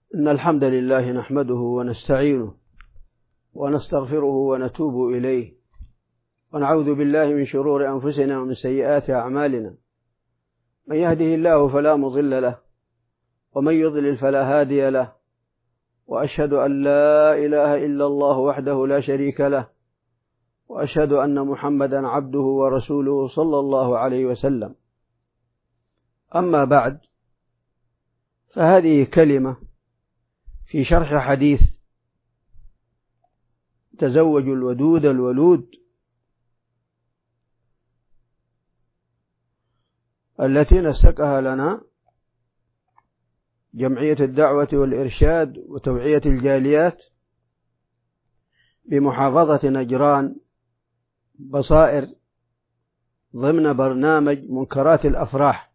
إن الحمد لله نحمده ونستعينه ونستغفره ونتوب إليه ونعوذ بالله من شرور أنفسنا ومن سيئات أعمالنا. من يهده الله فلا مضل له ومن يضلل فلا هادي له، وأشهد أن لا إله إلا الله وحده لا شريك له، وأشهد أن محمدا عبده ورسوله صلى الله عليه وسلم. أما بعد، فهذه كلمة في شرح حديث تزوج الودود الولود التي نسقها لنا جمعية الدعوة والإرشاد وتوعية الجاليات بمحافظة نجران بصائر ضمن برنامج منكرات الأفراح.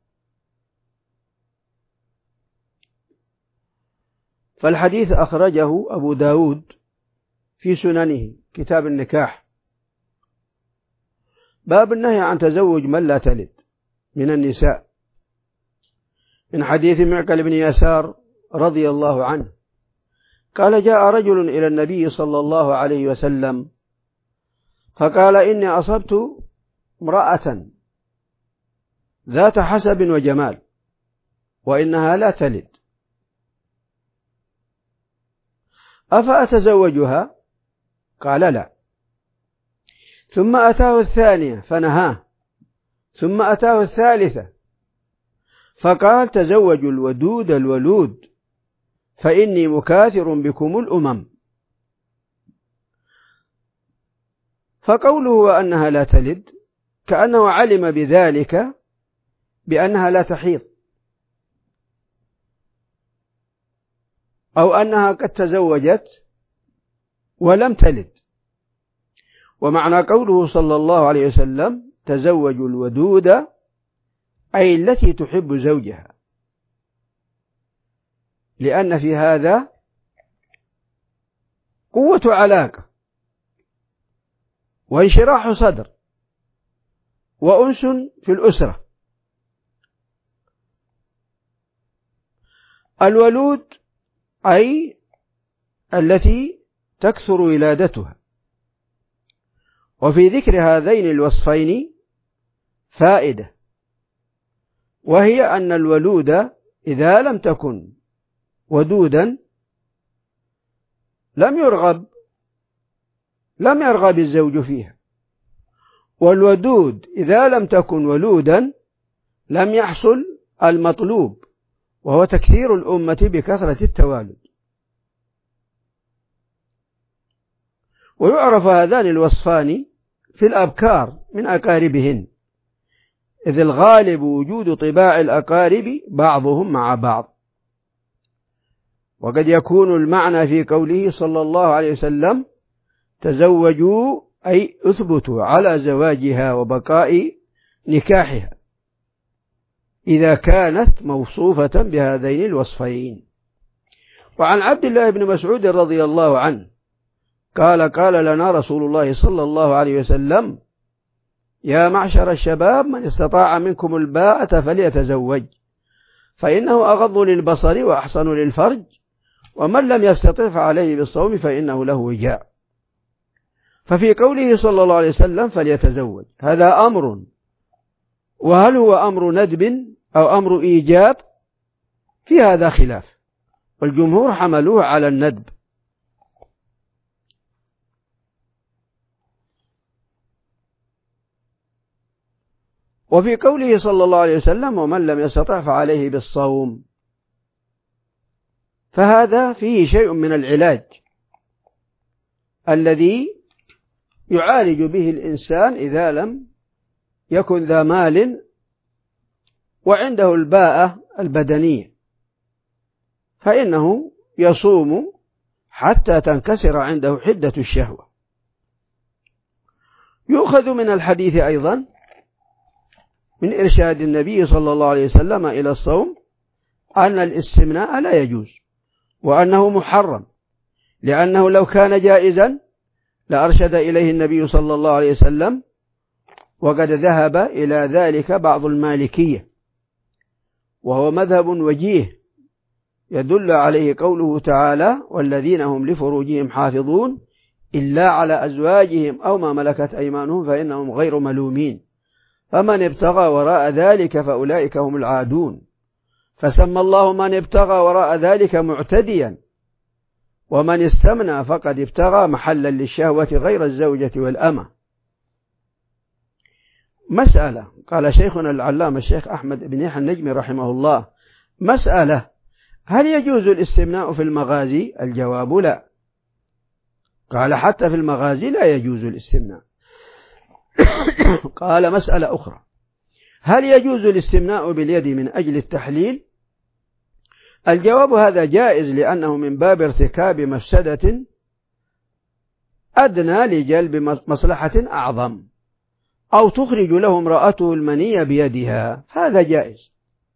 فالحديث أخرجه أبو داود في سننه كتاب النكاح، باب النهي عن تزوج من لا تلد من النساء، من حديث معقل بن يسار رضي الله عنه قال: جاء رجل إلى النبي صلى الله عليه وسلم فقال: إني أصبت امرأة ذات حسب وجمال وإنها لا تلد، أفأتزوجها؟ قال: لا. ثم أتاه الثانية فنهاه، ثم أتاه الثالثة فقال: تزوجوا الودود الولود فإني مكاثر بكم الأمم. فقوله وأنها لا تلد كأنه علم بذلك بأنها لا تحيض، أو أنها قد تزوجت ولم تلد. ومعنى قوله صلى الله عليه وسلم تزوجوا الودود أي التي تحب زوجها، لأن في هذا قوة علاقة وانشراح صدر وأنس في الأسرة. الولود أي التي تكثر ولادتها. وفي ذكر هذين الوصفين فائدة، وهي أن الولود إذا لم تكن ودودا لم يرغب الزوج فيها، والودود إذا لم تكن ولودا لم يحصل المطلوب، وهو تكثير الأمة بكثرة التوالد. ويعرف هذان الوصفان في الأبكار من أقاربهن، إذ الغالب وجود طباع الأقارب بعضهم مع بعض. وقد يكون المعنى في قوله صلى الله عليه وسلم تزوجوا أي اثبتوا على زواجها وبقاء نكاحها إذا كانت موصوفة بهذين الوصفين. وعن عبد الله بن مسعود رضي الله عنه قال لنا رسول الله صلى الله عليه وسلم: يا معشر الشباب من استطاع منكم الباءة فليتزوج، فإنه أغض للبصر وأحسن للفرج، ومن لم يستطع فعليه بالصوم فإنه له وجاء. ففي قوله صلى الله عليه وسلم فليتزوج هذا أمر، وهل هو أمر ندب أو أمر إيجاب؟ في هذا خلاف، والجمهور حملوه على الندب. وفي قوله صلى الله عليه وسلم ومن لم يستطع فعليه بالصوم، فهذا فيه شيء من العلاج الذي يعالج به الإنسان إذا لم يكن ذا مال وعنده الباءة البدنية، فإنه يصوم حتى تنكسر عنده حدة الشهوة. يؤخذ من الحديث أيضا من إرشاد النبي صلى الله عليه وسلم إلى الصوم أن الاستمناء لا يجوز، وأنه محرم، لأنه لو كان جائزا لأرشد إليه النبي صلى الله عليه وسلم، وقد ذهب إلى ذلك بعض المالكية، وهو مذهب وجيه يدل عليه قوله تعالى: والذين هم لفروجهم حافظون إلا على أزواجهم أو ما ملكت أيمانهم فإنهم غير ملومين، فمن ابتغى وراء ذلك فأولئك هم العادون. فسمى الله من ابتغى وراء ذلك معتديا، ومن استمنى فقد ابتغى محلا للشهوة غير الزوجة والأمة. مسألة، قال شيخنا العلامة الشيخ أحمد بن يحيى النجمي رحمه الله: مسألة: هل يجوز الاستمناء في المغازي؟ الجواب: لا. قال: حتى في المغازي لا يجوز الاستمناء. قال: مسألة أخرى: هل يجوز الاستمناء باليد من أجل التحليل؟ الجواب: هذا جائز، لأنه من باب ارتكاب مفسدة أدنى لجلب مصلحة أعظم، أو تخرج له امرأته المني بيدها، هذا جائز.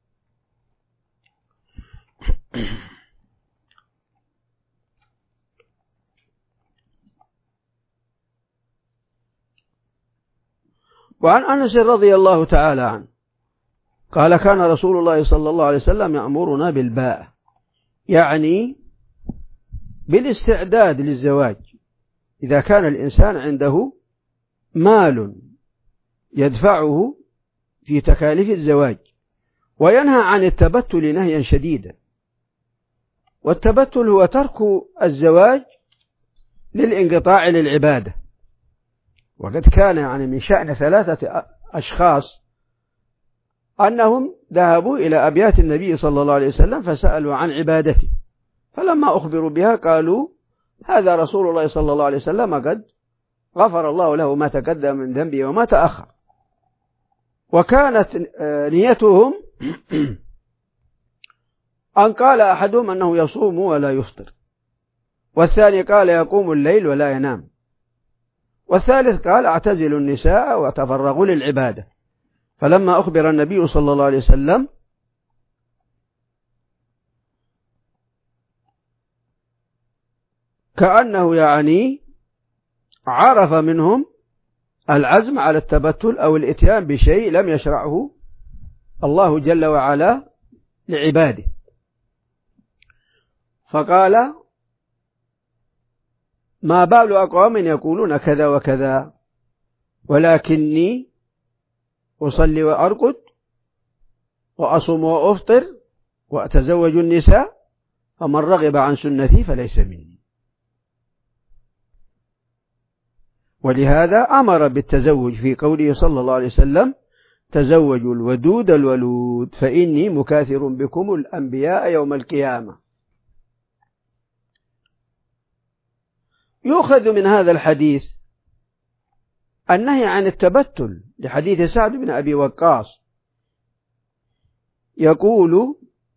وعن أنس رضي الله تعالى عنه قال: كان رسول الله صلى الله عليه وسلم يأمرنا بالباء، يعني بالاستعداد للزواج، إذا كان الإنسان عنده مال يدفعه في تكاليف الزواج، وينهى عن التبتل نهيا شديدا. والتبتل هو ترك الزواج للانقطاع للعبادة. وقد كان يعني من شأن 3 أشخاص أنهم ذهبوا إلى أبيات النبي صلى الله عليه وسلم فسألوا عن عبادته، فلما أخبروا بها قالوا: هذا رسول الله صلى الله عليه وسلم قد غفر الله له ما تقدم من ذنبه وما تأخر. وكانت نيتهم أن قال أحدهم أنه يصوم ولا يفطر، والثاني قال يقوم الليل ولا ينام، والثالث قال أعتزل النساء وتفرغوا للعبادة. فلما أخبر النبي صلى الله عليه وسلم كأنه يعني عرف منهم العزم على التبتل أو الإتيان بشيء لم يشرعه الله جل وعلا لعباده، فقال: ما بال أقوام يقولون كذا وكذا ولكني أصلي وأرقد وأصوم وأفطر وأتزوج النساء، فمن رغب عن سنتي فليس مني. ولهذا أمر بالتزوج في قوله صلى الله عليه وسلم: تزوجوا الودود الولود فإني مكاثر بكم الأنبياء يوم القيامة. يؤخذ من هذا الحديث النهي عن التبتل، لحديث سعد بن أبي وقاص يقول: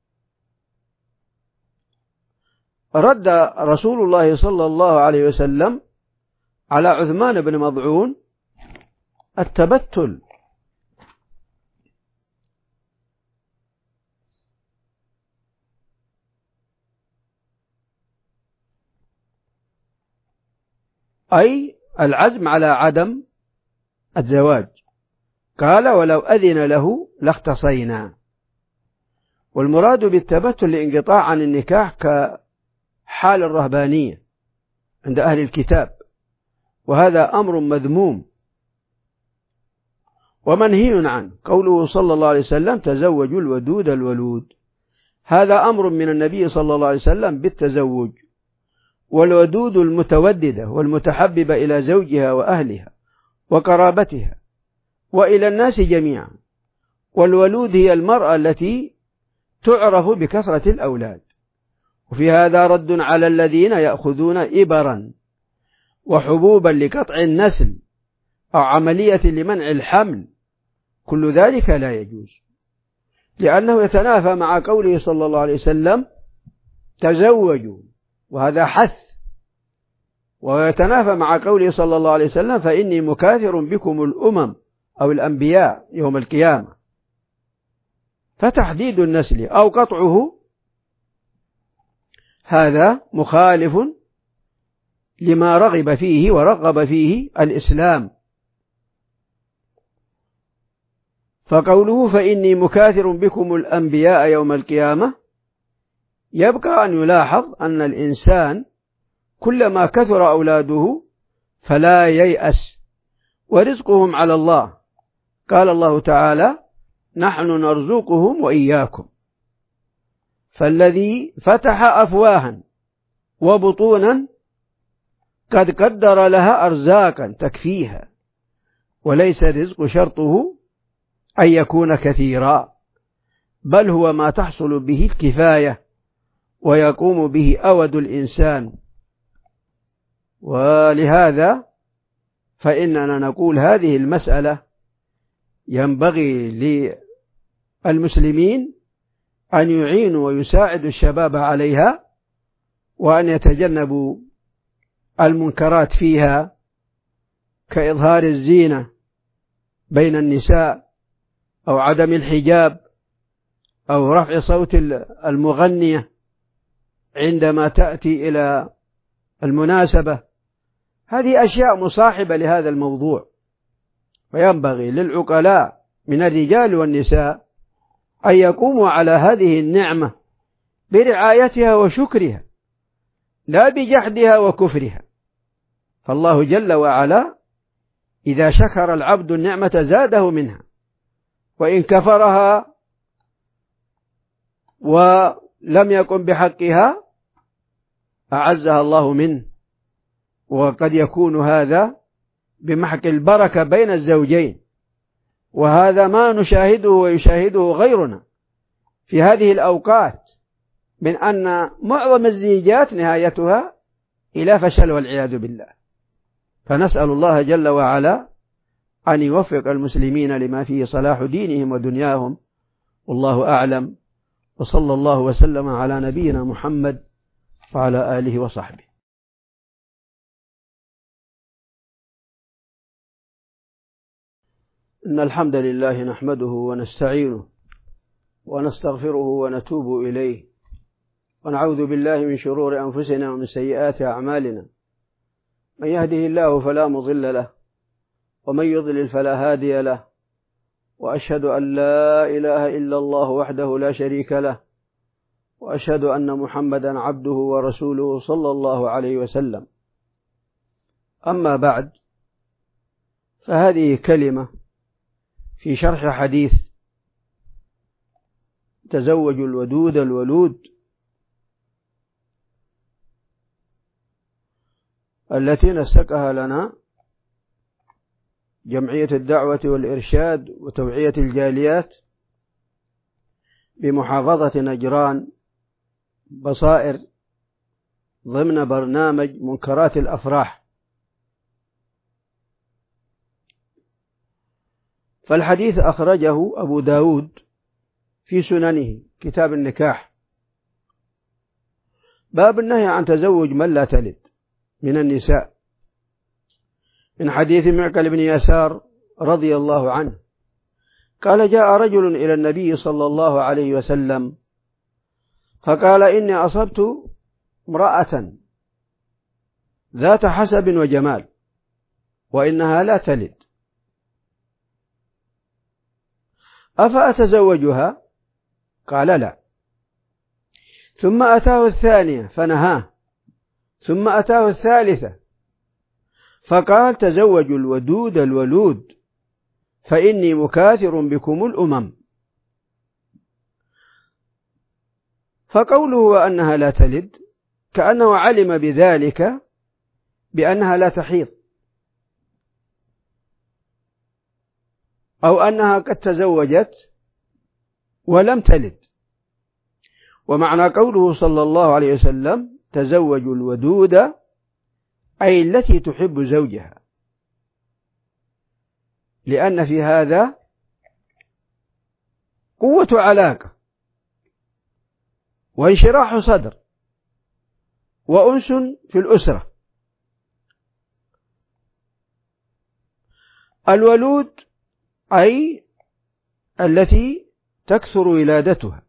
رد رسول الله صلى الله عليه وسلم على عثمان بن مضعون التبتل، أي العزم على عدم الزواج. قال: ولو أذن له لاختصينا. والمراد بالتبتل لانقطاع عن النكاح كحال الرهبانية عند أهل الكتاب، وهذا أمر مذموم ومنهي عنه. قوله صلى الله عليه وسلم: تزوجوا الودود الولود، هذا أمر من النبي صلى الله عليه وسلم بالتزوج. والودود المتوددة والمتحببة إلى زوجها وأهلها وقرابتها وإلى الناس جميعا. والولود هي المرأة التي تعرف بكثرة الأولاد. وفي هذا رد على الذين يأخذون إبرا وحبوبا لقطع النسل أو عملية لمنع الحمل، كل ذلك لا يجوز، لأنه يتنافى مع قوله صلى الله عليه وسلم: تزوجوا، وهذا حث، ويتنافى مع قوله صلى الله عليه وسلم: فإني مكاثر بكم الأمم أو الأنبياء يوم القيامة. فتحديد النسل أو قطعه هذا مخالف لما رغب فيه ورغب فيه الإسلام. فقوله: فإني مكاثر بكم الأنبياء يوم القيامة، يبقى أن يلاحظ أن الإنسان كلما كثر أولاده فلا ييأس، ورزقهم على الله. قال الله تعالى: نحن نرزقهم وإياكم. فالذي فتح أفواها وبطونا قد قدر لها أرزاقا تكفيها، وليس الرزق شرطه أن يكون كثيرا، بل هو ما تحصل به الكفاية ويقوم به أود الإنسان. ولهذا فإننا نقول هذه المسألة ينبغي للمسلمين أن يعينوا ويساعدوا الشباب عليها، وأن يتجنبوا المنكرات فيها كإظهار الزينة بين النساء، أو عدم الحجاب، أو رفع صوت المغنية عندما تأتي إلى المناسبة. هذه أشياء مصاحبة لهذا الموضوع، وينبغي للعقلاء من الرجال والنساء أن يقوموا على هذه النعمة برعايتها وشكرها، لا بجحدها وكفرها. فالله جل وعلا إذا شكر العبد النعمة زاده منها، وإن كفرها ولم يقم بحقها أعزها الله منه. وقد يكون هذا بمحق البركة بين الزوجين، وهذا ما نشاهده ويشاهده غيرنا في هذه الأوقات، من أن معظم الزيجات نهايتها إلى فشل والعياذ بالله. فنسأل الله جل وعلا أن يوفق المسلمين لما فيه صلاح دينهم ودنياهم، والله أعلم. وصلى الله وسلم على نبينا محمد وعلى آله وصحبه. إن الحمد لله نحمده ونستعينه ونستغفره ونتوب إليه، ونعوذ بالله من شرور أنفسنا ومن سيئات أعمالنا. من يهده الله فلا مضل له، ومن يضلل فلا هادي له، وأشهد أن لا إله إلا الله وحده لا شريك له، وأشهد أن محمدا عبده ورسوله صلى الله عليه وسلم. أما بعد، فهذه كلمة في شرح حديث تزوج الودود الولود التي نسقها لنا جمعية الدعوة والإرشاد وتوعية الجاليات بمحافظة نجران بصائر، ضمن برنامج منكرات الأفراح. فالحديث أخرجه أبو داود في سننه كتاب النكاح، باب النهي عن تزوج من لا تلد من النساء، من حديث معقل بن يسار رضي الله عنه قال: جاء رجل إلى النبي صلى الله عليه وسلم فقال: إني أصبت امرأة ذات حسب وجمال، وإنها لا تلد، أفأتزوجها؟ قال: لا. ثم أتاه الثانية فنهاه، ثم أتاه الثالثة فقال: تزوجوا الودود الولود، فإني مكاثر بكم الأمم. فقوله أنها لا تلد كأنه علم بذلك بأنها لا تحيض، أو أنها قد تزوجت ولم تلد. ومعنى قوله صلى الله عليه وسلم: تزوجوا الودود، أي التي تحب زوجها، لأن في هذا قوة علاقة وانشراح صدر وأنس في الأسرة. الولود أي التي تكثر ولادتها.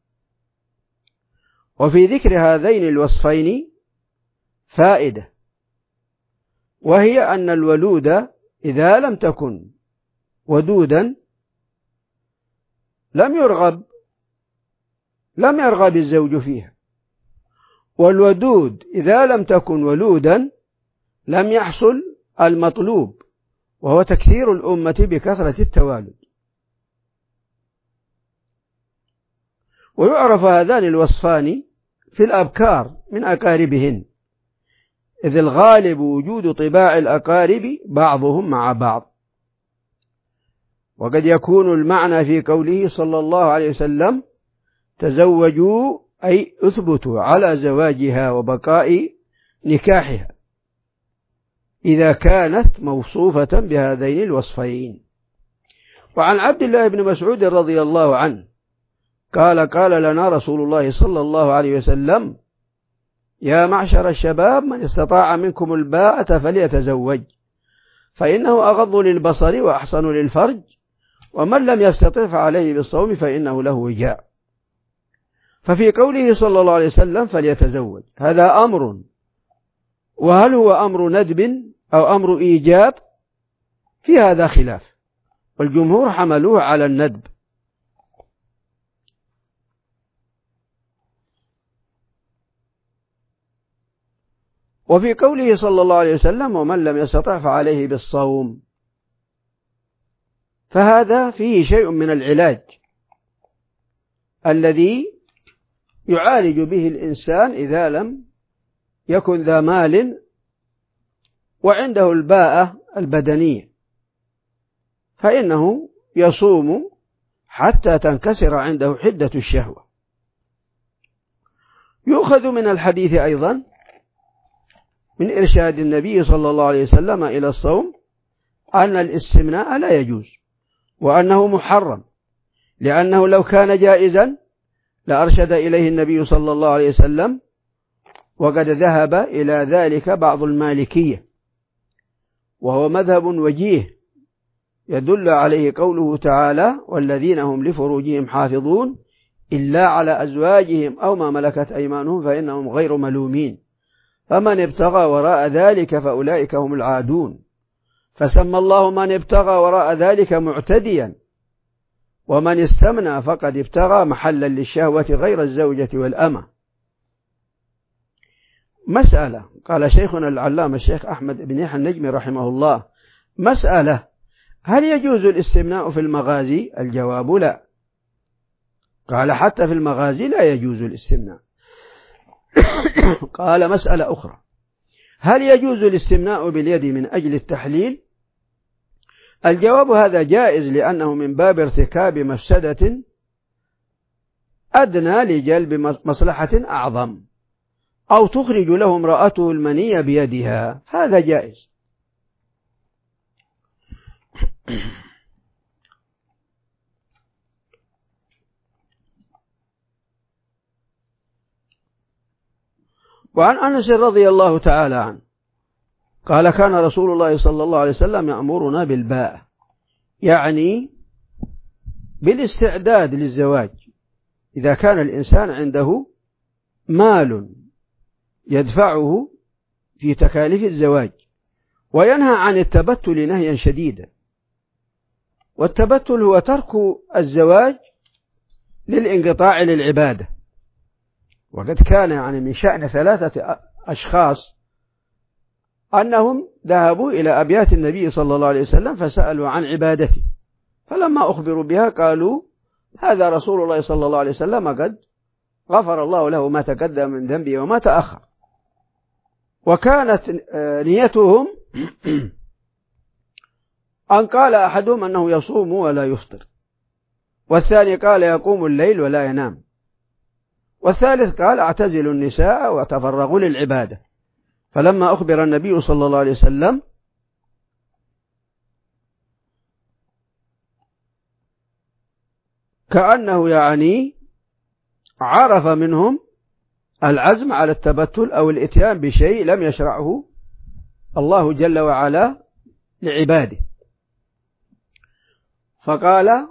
وفي ذكر هذين الوصفين فائدة، وهي أن الولود إذا لم تكن ودودا لم يرغب الزوج فيها، والودود إذا لم تكن ولودا لم يحصل المطلوب، وهو تكثير الأمة بكثرة التوالد. ويعرف هذان الوصفان في الأبكار من أقاربهن، إذ الغالب وجود طباع الأقارب بعضهم مع بعض. وقد يكون المعنى في قوله صلى الله عليه وسلم تزوجوا أي اثبتوا على زواجها وبقاء نكاحها إذا كانت موصوفة بهذين الوصفين. وعن عبد الله بن مسعود رضي الله عنه قال لنا رسول الله صلى الله عليه وسلم يا معشر الشباب من استطاع منكم الباءة فليتزوج فإنه أغض للبصر وأحسن للفرج ومن لم يستطع فعليه بالصوم فإنه له وجاء. ففي قوله صلى الله عليه وسلم فليتزوج هذا أمر، وهل هو أمر ندب أو أمر إيجاب؟ في هذا خلاف، والجمهور حملوه على الندب. وفي قوله صلى الله عليه وسلم ومن لم يستطع فعليه بالصوم، فهذا فيه شيء من العلاج الذي يعالج به الإنسان إذا لم يكن ذا مال وعنده الباءة البدنية، فإنه يصوم حتى تنكسر عنده حدة الشهوة. يؤخذ من الحديث أيضا من إرشاد النبي صلى الله عليه وسلم إلى الصوم أن الاستمناء لا يجوز وأنه محرم، لأنه لو كان جائزا لأرشد إليه النبي صلى الله عليه وسلم، وقد ذهب إلى ذلك بعض المالكية، وهو مذهب وجيه يدل عليه قوله تعالى والذين هم لفروجهم حافظون إلا على أزواجهم أو ما ملكت أيمانهم فإنهم غير ملومين فمن ابتغى وراء ذلك فأولئك هم العادون. فسمى الله من ابتغى وراء ذلك معتديا، ومن استمنى فقد ابتغى محلا للشهوة غير الزوجة والأمة. مسألة، قال شيخنا العلامة الشيخ أحمد بن يحيى النجمي رحمه الله مسألة هل يجوز الاستمناء في المغازي؟ الجواب لا، قال حتى في المغازي لا يجوز الاستمناء. قال مسألة أخرى هل يجوز الاستمناء باليد من أجل التحليل؟ الجواب هذا جائز، لأنه من باب ارتكاب مفسدة أدنى لجلب مصلحة أعظم، أو تخرج له امرأته المنية بيدها، هذا جائز. وعن أنس رضي الله تعالى عنه قال كان رسول الله صلى الله عليه وسلم يأمرنا بالباءة، يعني بالاستعداد للزواج إذا كان الإنسان عنده مال يدفعه في تكاليف الزواج، وينهى عن التبتل نهيا شديدا. والتبتل هو ترك الزواج للانقطاع للعبادة، وقد كان يعني من شأن 3 أشخاص أنهم ذهبوا إلى أبيات النبي صلى الله عليه وسلم فسألوا عن عبادته، فلما أخبروا بها قالوا هذا رسول الله صلى الله عليه وسلم قد غفر الله له ما تقدم من ذنبه وما تأخر. وكانت نيتهم أن قال أحدهم أنه يصوم ولا يفطر، والثاني قال يقوم الليل ولا ينام، والثالث قال اعتزل النساء وتفرغوا للعبادة. فلما أخبر النبي صلى الله عليه وسلم كأنه يعني عرف منهم العزم على التبتل أو الإتيان بشيء لم يشرعه الله جل وعلا لعباده، فقال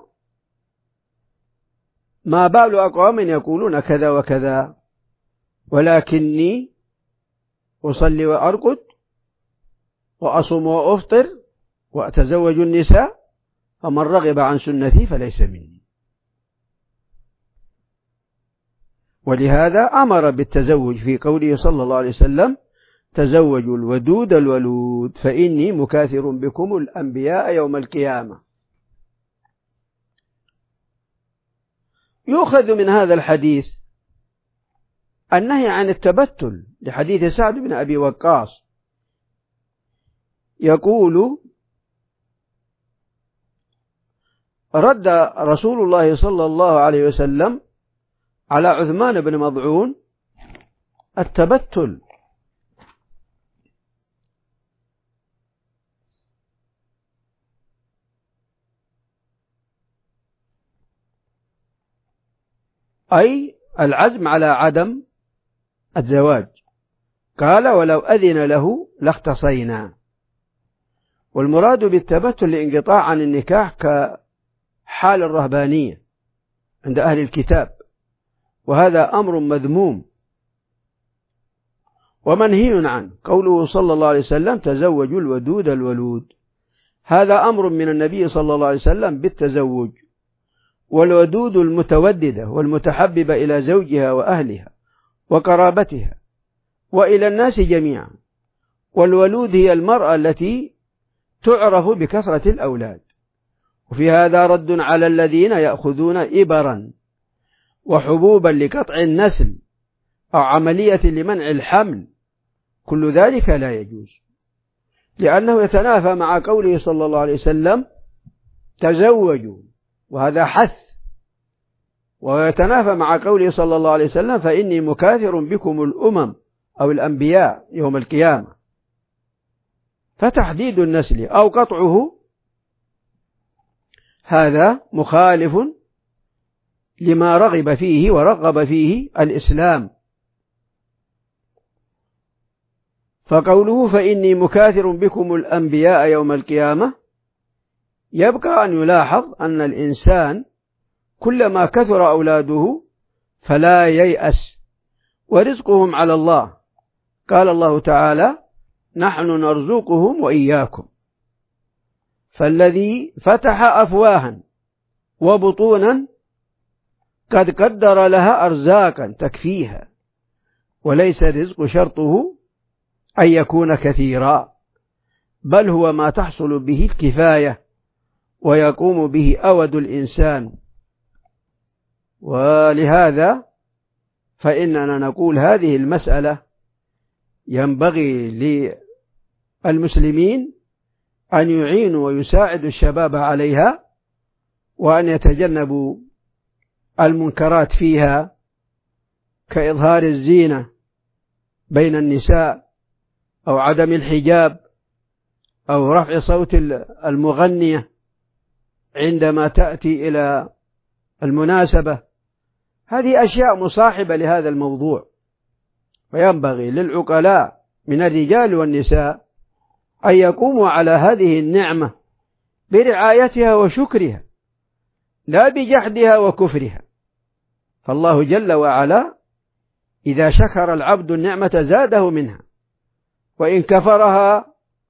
ما بال أقوام يقولون كذا وكذا ولكني أصلي وأرقد وأصوم وأفطر وأتزوج النساء فمن رغب عن سنتي فليس مني. ولهذا أمر بالتزوج في قوله صلى الله عليه وسلم: تزوجوا الودود الولود فإني مكاثر بكم الأنبياء يوم القيامة. يؤخذ من هذا الحديث النهي عن التبتل لحديث سعد بن أبي وقاص يقول: رد رسول الله صلى الله عليه وسلم على عثمان بن مضعون التبتل، أي العزم على عدم الزواج. قال: ولو أذن له لاختصينا. والمراد بالتبتل لانقطاع عن النكاح كحال الرهبانية عند أهل الكتاب، وهذا أمر مذموم ومنهي عنه. قوله صلى الله عليه وسلم: تزوجوا الودود الولود، هذا أمر من النبي صلى الله عليه وسلم بالتزوج. والودود المتوددة والمتحببة إلى زوجها وأهلها وقرابتها وإلى الناس جميعا. والولود هي المرأة التي تعرف بكثرة الأولاد. وفي هذا رد على الذين يأخذون إبرا وحبوبا لقطع النسل أو عملية لمنع الحمل، كل ذلك لا يجوز، لأنه يتنافى مع قوله صلى الله عليه وسلم: تزوجوا، وهذا حث، ويتنافى مع قوله صلى الله عليه وسلم: فإني مكاثر بكم الأمم أو الأنبياء يوم القيامة. فتحديد النسل أو قطعه هذا مخالف لما رغب فيه ورغب فيه الإسلام. فقوله: فإني مكاثر بكم الأنبياء يوم القيامة، يبقى أن يلاحظ أن الإنسان كلما كثر أولاده فلا ييأس، ورزقهم على الله. قال الله تعالى: نحن نرزقهم وإياكم. فالذي فتح أفواها وبطونا قد قدر لها أرزاقا تكفيها، وليس الرزق شرطه أن يكون كثيرا، بل هو ما تحصل به الكفاية ويقوم به أود الإنسان. ولهذا فإننا نقول هذه المسألة ينبغي للمسلمين أن يعينوا ويساعدوا الشباب عليها، وأن يتجنبوا المنكرات فيها كإظهار الزينة بين النساء أو عدم الحجاب أو رفع صوت المغنية عندما تأتي إلى المناسبة. هذه أشياء مصاحبة لهذا الموضوع، وينبغي للعقلاء من الرجال والنساء أن يقوموا على هذه النعمة برعايتها وشكرها، لا بجحدها وكفرها. فالله جل وعلا إذا شكر العبد النعمة زاده منها، وإن كفرها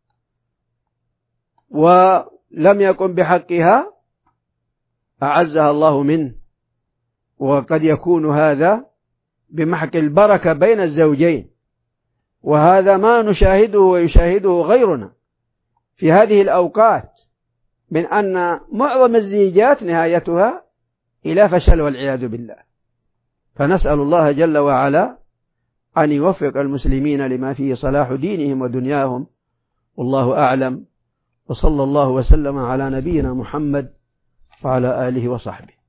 ولم يقم بحقها أعزها الله منه. وقد يكون هذا بمحق البركة بين الزوجين، وهذا ما نشاهده ويشاهده غيرنا في هذه الأوقات، من أن معظم الزيجات نهايتها إلى فشل والعياذ بالله. فنسأل الله جل وعلا أن يوفق المسلمين لما فيه صلاح دينهم ودنياهم، والله أعلم. وصلى الله وسلم على نبينا محمد وعلى آله وصحبه.